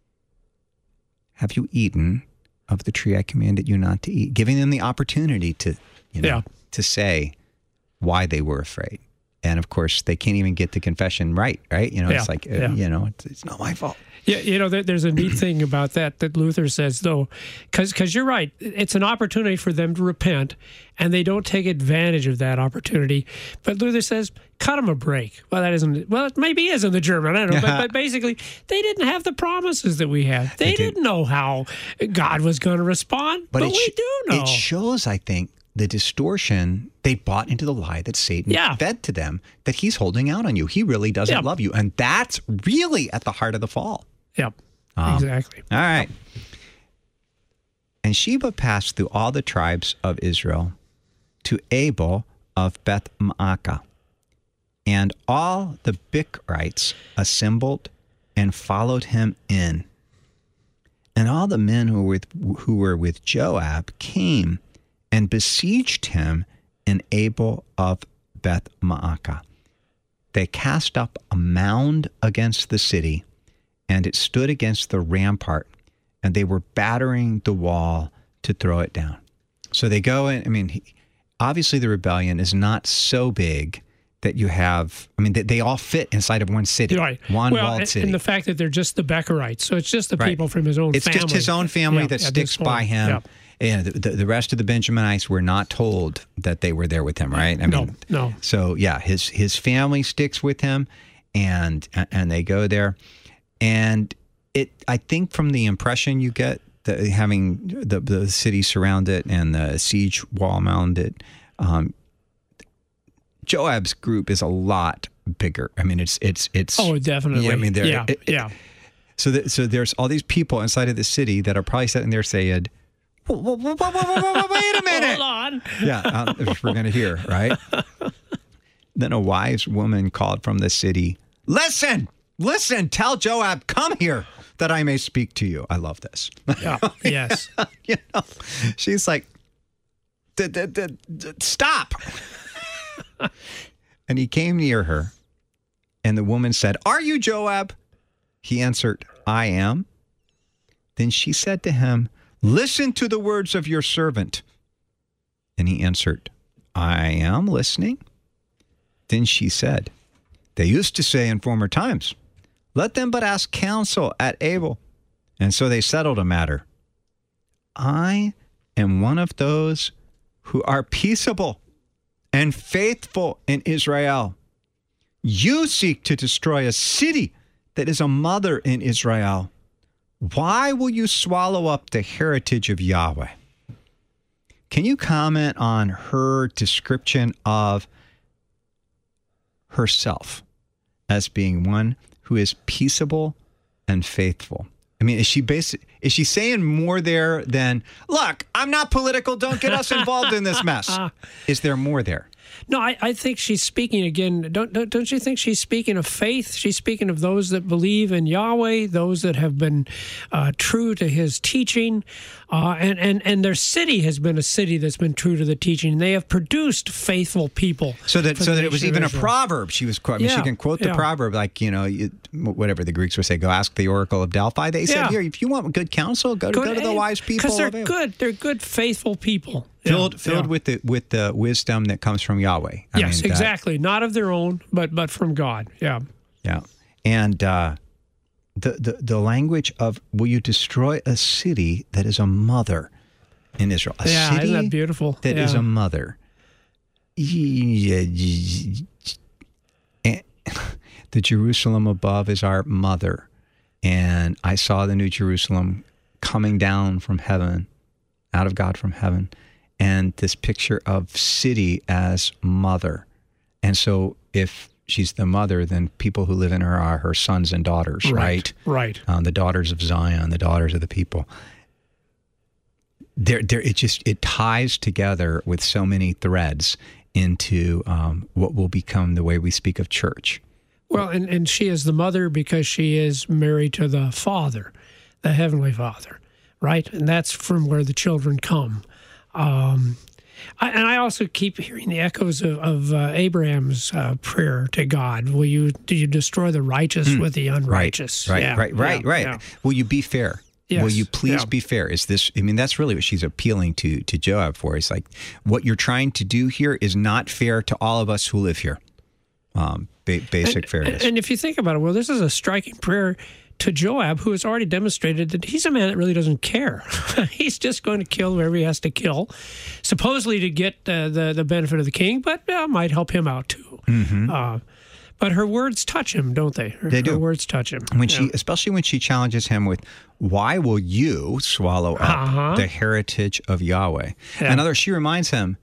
have you eaten of the tree I commanded you not to eat? Giving them the opportunity to, you know, Yeah. to say why they were afraid. And of course, they can't even get the confession right, right? You know, Yeah. it's like, uh, Yeah. you know, it's, it's not my fault. Yeah, you know, there, there's a neat thing about that that Luther says, though, because because you're right. It's an opportunity for them to repent, and they don't take advantage of that opportunity. But Luther says, cut them a break. Well, that isn't, well, it maybe is in the German, I don't know. but, but basically, they didn't have the promises that we have. They, They didn't know how God was going to respond, but, it we sh- do know. It shows, I think, the distortion. They bought into the lie that Satan Yeah. fed to them, that he's holding out on you. He really doesn't Yeah. love you. And that's really at the heart of the fall. Yep, Um, exactly. All right. And Sheba passed through all the tribes of Israel to Abel of Beth Maacah. And all the Bichrites assembled and followed him in. And all the men who were with, who were with Joab came and besieged him in Abel of Beth Maacah. They cast up a mound against the city, and it stood against the rampart, and they were battering the wall to throw it down. So they go in. I mean, he, obviously the rebellion is not so big that you have, I mean, they, they all fit inside of one city, right. one well, walled city. And the fact that they're just the Becherites, so it's just the right. people from his own it's family. It's just his own family yeah, that sticks by him. Yeah. And the, the, the rest of the Benjaminites were not told that they were there with him, right? I mean, no, no. So, yeah, his his family sticks with him, and and they go there. And it, I think from the impression you get, the, having the, the city surrounded and the siege wall mounded, um, Joab's group is a lot bigger. I mean, it's it's it's. Oh, definitely. Yeah, I mean, yeah, it, yeah. So, the, so there's all these people inside of the city that are probably sitting there saying, "Wait a minute, hold on." Yeah, uh, if we're gonna hear, right? Then a wise woman called from the city, "Listen, listen! Tell Joab, come here, that I may speak to you." I love this. Yeah. Yes. You know, she's like, d- d- d- d- "Stop!" And he came near her, and the woman said, "Are you Joab?" He answered, "I am." Then she said to him, "Listen to the words of your servant." And he answered, "I am listening." Then she said, "They used to say in former times, 'Let them but ask counsel at Abel.' And so they settled a matter. I am one of those who are peaceable and faithful in Israel. You seek to destroy a city that is a mother in Israel. Why will you swallow up the heritage of Yahweh?" Can you comment on her description of herself as being one who is peaceable and faithful? I mean, is she basic, is she saying more there than, "Look, I'm not political, don't get us involved in this mess"? Is there more there? No, I, I think she's speaking again. Don't, don't don't you think she's speaking of faith? She's speaking of those that believe in Yahweh, those that have been uh, true to His teaching, uh, and and and their city has been a city that's been true to the teaching. They have produced faithful people. So that so that it was even a proverb. She was quoting. I mean, yeah, she can quote the yeah. proverb, like, you know, you, whatever the Greeks would say. Go ask the oracle of Delphi. They said, yeah. here, if you want good counsel, go to go, go to the wise people. Because they're good. They're good, faithful people. Filled, yeah, filled yeah. with the with the wisdom that comes from Yahweh. I yes, mean, exactly. Not of their own, but but from God. Yeah, yeah. And uh, the, the the language of, will you destroy a city that is a mother in Israel? A yeah, city isn't that beautiful? That yeah. is a mother. And the Jerusalem above is our mother, and I saw the New Jerusalem coming down from heaven, out of God from heaven, and this picture of city as mother. And so if she's the mother, then people who live in her are her sons and daughters, right? Right. right. Um, the daughters of Zion, the daughters of the people. There, there. It just it ties together with so many threads into um, what will become the way we speak of church. Well, and, and she is the mother because she is married to the Father, the Heavenly Father, right? And that's from where the children come. Um, I, and I also keep hearing the echoes of, of uh, Abraham's uh, prayer to God. Will you do you destroy the righteous mm. with the unrighteous? Right, yeah, right, right, yeah, right. Yeah. Will you be fair? Yes. Will you please yeah. be fair? Is this, I mean, that's really what she's appealing to to Joab for. It's like, what you're trying to do here is not fair to all of us who live here. Um, ba- basic and, fairness. And if you think about it, well, this is a striking prayer to Joab, who has already demonstrated that he's a man that really doesn't care. He's just going to kill whoever he has to kill, supposedly to get uh, the, the benefit of the king, but uh, might help him out too. Mm-hmm. Uh, but her words touch him, don't they? Her, they do. Her words touch him. When yeah. she, especially when she challenges him with, "Why will you swallow up uh-huh. the heritage of Yahweh?" Yeah. In other words, she reminds him,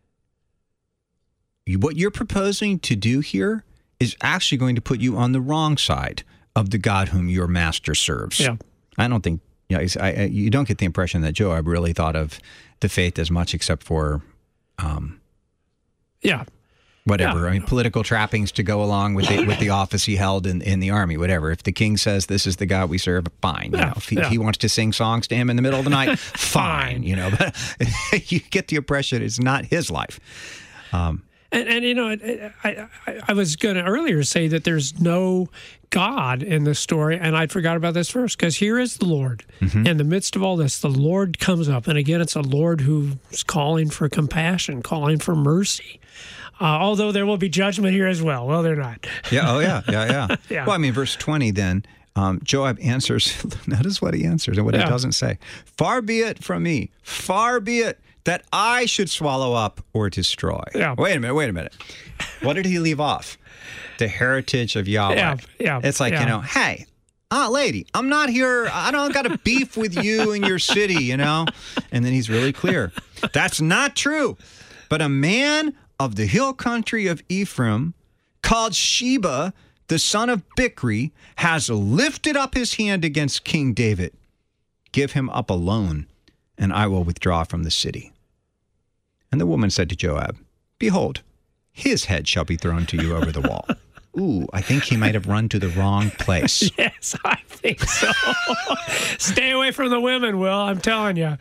what you're proposing to do here is actually going to put you on the wrong side of the God whom your master serves. Yeah. I don't think, you know, I, I, you don't get the impression that Joab really thought of the faith as much, except for, um, yeah. whatever. Yeah. I mean, political trappings to go along with the, with the office he held in, in the army, whatever. If the king says this is the God we serve, fine. You Yeah, know, if he, yeah. if he wants to sing songs to him in the middle of the night, fine. You know, but you get the impression it's not his life. Um, And, and you know, I, I, I was going to earlier say that there's no God in this story, and I forgot about this first, because here is the Lord. Mm-hmm. In the midst of all this, the Lord comes up, and again, it's a Lord who's calling for compassion, calling for mercy. Uh, although there will be judgment here as well. Well, they're not. Yeah. Oh, yeah. Yeah. Yeah. Yeah. Well, I mean, verse twenty then, um, Joab answers, notice what he answers and what Yeah. he doesn't say. Far be it from me, far be it that I should swallow up or destroy. Yeah. Wait a minute, wait a minute. What did he leave off? The heritage of Yahweh. Yeah, yeah, It's like, yeah. you know, hey, ah, lady, I'm not here. I don't got a beef with you and your city, you know? And then he's really clear. That's not true. But a man of the hill country of Ephraim called Sheba, the son of Bichri, has lifted up his hand against King David. Give him up alone, and I will withdraw from the city. And the woman said to Joab, behold, his head shall be thrown to you over the wall. Ooh, I think he might have run to the wrong place. Yes, I think so. Stay away from the women, Will. I'm telling you.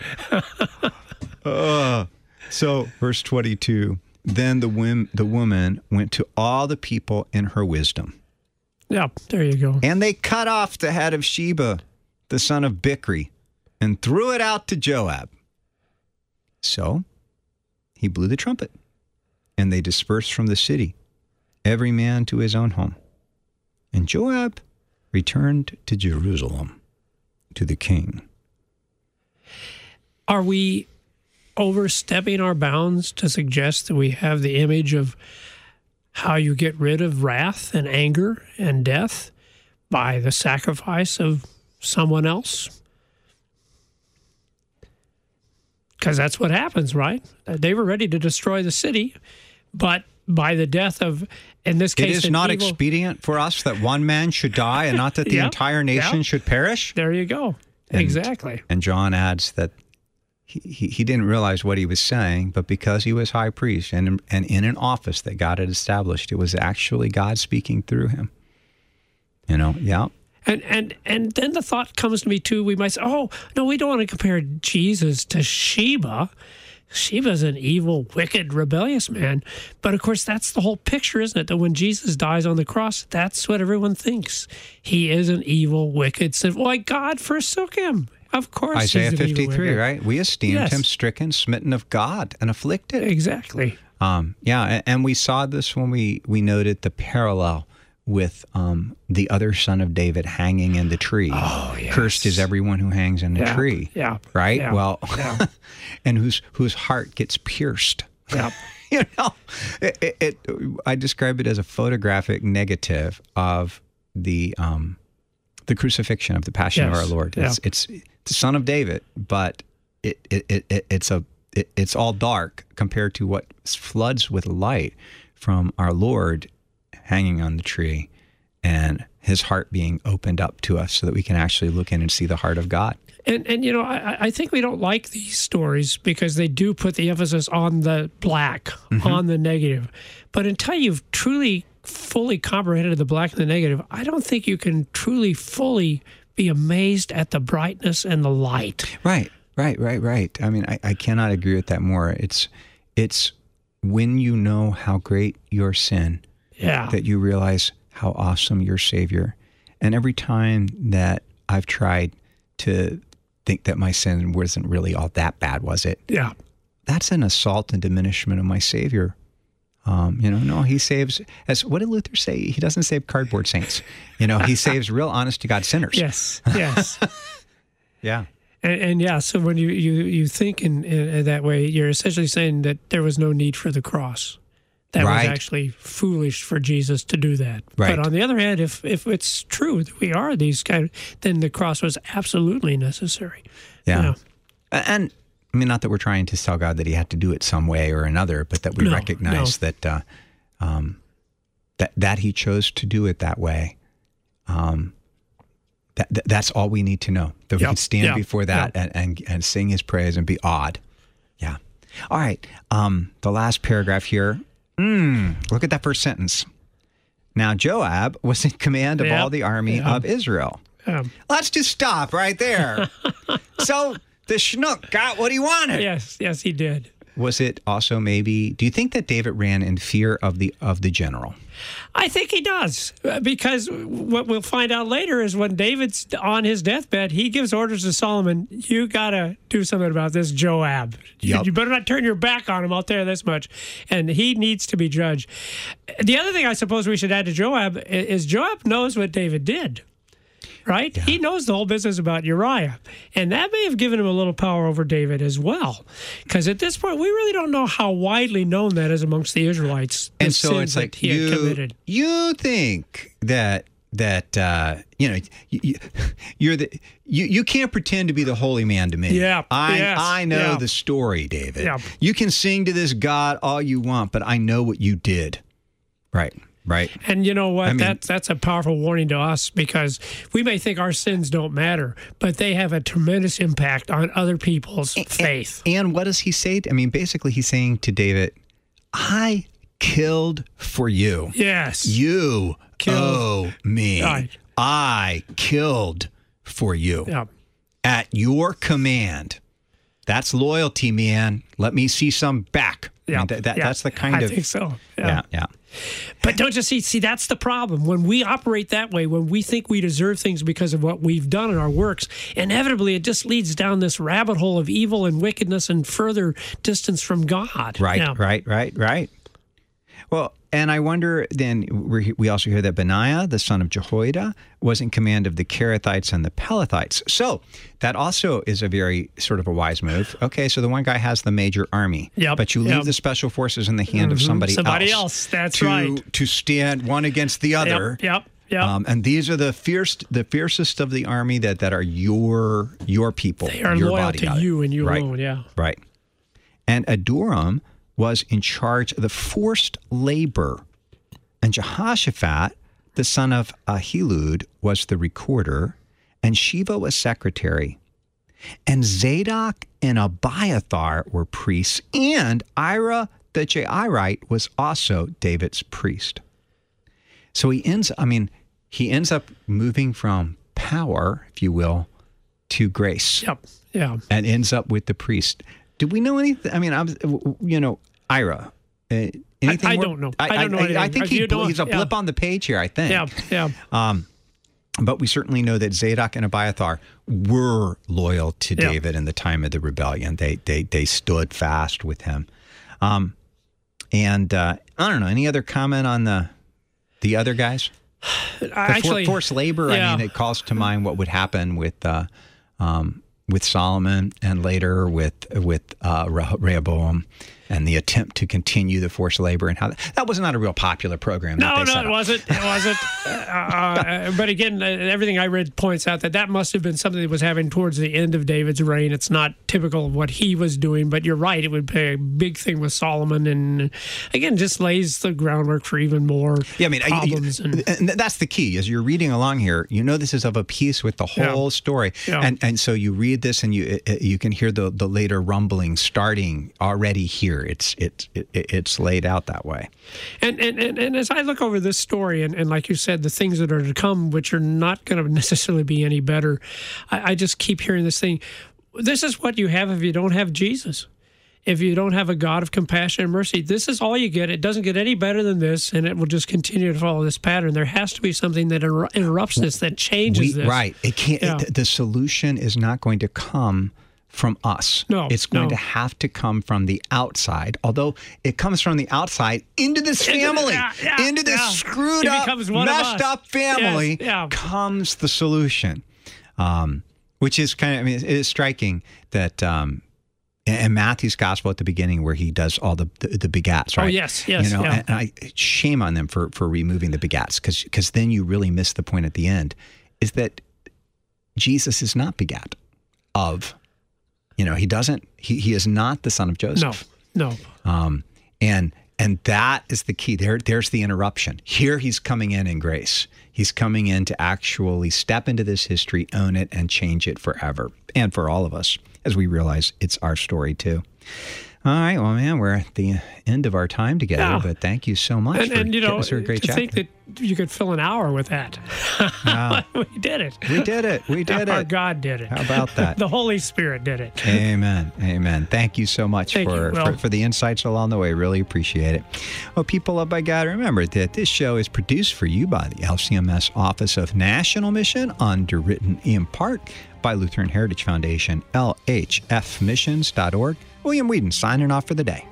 uh, so, verse twenty-two, then the, wom- the woman went to all the people in her wisdom. Yeah, there you go. And they cut off the head of Sheba, the son of Bichri, and threw it out to Joab. So he blew the trumpet, and they dispersed from the city, every man to his own home. And Joab returned to Jerusalem, to the king. Are we overstepping our bounds to suggest that we have the image of how you get rid of wrath and anger and death by the sacrifice of someone else? Because that's what happens, right? They were ready to destroy the city, but by the death of, in this case, it is an not evil, expedient for us that one man should die and not that the Yep, entire nation yep. should perish. There you go. And- Exactly. And John adds that he, he, he didn't realize what he was saying, but because he was high priest and, and in an office that God had established, it was actually God speaking through him. You know, yeah. And and and then the thought comes to me too. We might say, "Oh no, we don't want to compare Jesus to Sheba. Sheba's an evil, wicked, rebellious man." But of course, that's the whole picture, isn't it? That when Jesus dies on the cross, that's what everyone thinks. He is an evil, wicked, sinful. Why God forsook him? Of course, Isaiah he's an evil, fifty-three, wicked. right? We esteemed Yes. him stricken, smitten of God, and afflicted. Exactly. Um, yeah, and, and we saw this when we we noted the parallel with um, the other son of David hanging in the tree. Oh, yes. Cursed is everyone who hangs in the Yeah, tree. yeah, Right? yeah, well, yeah. and whose whose heart gets pierced. Yeah. You know, it, it, it, I describe it as a photographic negative of the um, the crucifixion of the Passion Yes, of our Lord. yeah. It's, it's the Son of David, but it, it, it, it it's a it, it's all dark compared to what floods with light from our Lord hanging on the tree and his heart being opened up to us so that we can actually look in and see the heart of God. And, and you know, I, I think we don't like these stories because they do put the emphasis on the black, Mm-hmm. on the negative. But until you've truly, fully comprehended the black and the negative, I don't think you can truly, fully be amazed at the brightness and the light. Right, right, right, right. I mean, I, I cannot agree with that more. It's it's when you know how great your sin, Yeah. that you realize how awesome your Savior. And every time that I've tried to think that my sin wasn't really all that bad, was it? Yeah. That's an assault and diminishment of my Savior. Um, you know, no, he saves, as what did Luther say? He doesn't save cardboard saints. You know, he saves real honest to God sinners. Yes. Yes. Yeah. And, and yeah, so when you, you, you think in, in that way, you're essentially saying that there was no need for the cross. That Right. was actually foolish for Jesus to do that. Right. But on the other hand, if if it's true that we are these kind, then the cross was absolutely necessary. Yeah. You know? And I mean, not that we're trying to tell God that he had to do it some way or another, but that we No, recognize no. that uh, um, that that he chose to do it that way. Um, that, that that's all we need to know. That we Yep, can stand yep, before that yep. and, and and sing his praise and be awed. Yeah. All right. Um, the last paragraph here. Hmm. Look at that first sentence. Now, Joab was in command of Yep. all the army Yeah. of Israel. Um, Let's just stop right there. So the schnook got what he wanted. yes, yes, he did. Was it also maybe, do you think that David ran in fear of the of the general? I think he does, uh, because what we'll find out later is when David's on his deathbed, he gives orders to Solomon, you got to do something about this Joab. You, Yep. you better not turn your back on him, I'll tell you this much. And he needs to be judged. The other thing I suppose we should add to Joab is Joab knows what David did. Right? Yeah. He knows the whole business about Uriah. And that may have given him a little power over David as well. Because at this point, we really don't know how widely known that is amongst the Israelites. The And so it's like, he you, had committed. you think that, that uh, you know, you, you, you're the, you, you can't pretend to be the holy man to me. Yeah. I, yes, I know yeah. the story, David. Yeah. You can sing to this God all you want, but I know what you did. Right. Right. And you know what? I mean, that, that's a powerful warning to us, because we may think our sins don't matter, but they have a tremendous impact on other people's and, faith. And, and what does he say? I mean, basically, he's saying to David, I killed for you. Yes. You Killed. owe me. Right. I killed for you. Yeah. At your command. That's loyalty, man. Let me see some back. I Yeah. mean, that, that, yeah. That's the kind I of... I think so. Yeah. Yeah, yeah. But don't you see, see, that's the problem. When we operate that way, when we think we deserve things because of what we've done in our works, inevitably it just leads down this rabbit hole of evil and wickedness and further distance from God. Right, Yeah. right, right, right. Well, and I wonder then, we we also hear that Benaiah, the son of Jehoiada, was in command of the Kerethites and the Pelethites. So that also is a very sort of a wise move. Okay, so the one guy has the major army, Yep, but you leave yep. the special forces in the hand of somebody, Somebody else. else, that's to, right. To stand one against the other. Yep, yep, yep. Um, and these are the fierce, the fiercest of the army that, that are your your people. They are your loyal to bodyguard. you and you right. alone, yeah. Right. And Adoram was in charge of the forced labor. And Jehoshaphat, the son of Ahilud, was the recorder. And Sheva was secretary. And Zadok and Abiathar were priests. And Ira the Jairite was also David's priest. So he ends, I mean, he ends up moving from power, if you will, to grace. Yep, yeah. And ends up with the priest. Do we know anything? I mean, I was, you know, Ira. Uh, anything I, I more? don't know. I, I don't know I, anything. I think If he, you don't- he's a yeah. blip on the page here, I think. Yeah, yeah. Um, but we certainly know that Zadok and Abiathar were loyal to Yeah. David in the time of the rebellion. They they they stood fast with him. Um, and uh, I don't know. Any other comment on the the other guys? The Actually, for, forced labor. yeah. I mean, it calls to mind what would happen with uh, um, with Solomon and later with with uh, Rehoboam. And the attempt to continue the forced labor, and how that, that was not a real popular program. That No, they no, set it up. wasn't. It wasn't. uh, uh, but again, uh, everything I read points out that that must have been something that was happening towards the end of David's reign. It's not typical of what he was doing, but you're right. It would be a big thing with Solomon, and again, just lays the groundwork for even more Yeah, I mean, problems. I, and, and that's the key. As you're reading along here, you know this is of a piece with the whole Yeah. story, Yeah. and and so you read this, and you you can hear the the later rumbling starting already here. It's it's it, it's laid out that way. And, and, and, and as I look over this story, and, and like you said, the things that are to come, which are not going to necessarily be any better, I, I just keep hearing this thing. This is what you have if you don't have Jesus. If you don't have a God of compassion and mercy, this is all you get. It doesn't get any better than this, and it will just continue to follow this pattern. There has to be something that inter- interrupts this, that changes We, this. right. It can't. Yeah. It, the solution is not going to come from us. No, it's going no. to have to come from the outside. Although it comes from the outside into this Into the- family, yeah, yeah, into this yeah. screwed It up, becomes one of messed us. up family, Yes, yeah. comes the solution. Um, which is kind of, I mean, it is striking that um, in Matthew's gospel at the beginning, where he does all the the, the begats, right? Oh, yes, yes, You know, yeah. and I shame on them for for removing the begats, because because then you really miss the point at the end, is that Jesus is not begat of. You know, he doesn't, he, he is not the son of Joseph. No, no. Um, and And that is the key. There, there's the interruption. Here he's coming in in grace. He's coming in to actually step into this history, own it, and change it forever. And for all of us, as we realize it's our story too. All right, well, man, we're at the end of our time together, yeah. but thank you so much and, for and, you getting know, us through a great to chat. think that you could fill an hour with that. Wow. We did it. We did it. We did Our it. God did it. How about that? The Holy Spirit did it. Amen. Amen. Thank you so much Thank for, you, Will. for, for the insights along the way. Really appreciate it. Well, people loved by God, remember that this show is produced for you by the L C M S Office of National Mission, underwritten in part by Lutheran Heritage Foundation, L H F missions dot org. William Whedon signing off for the day.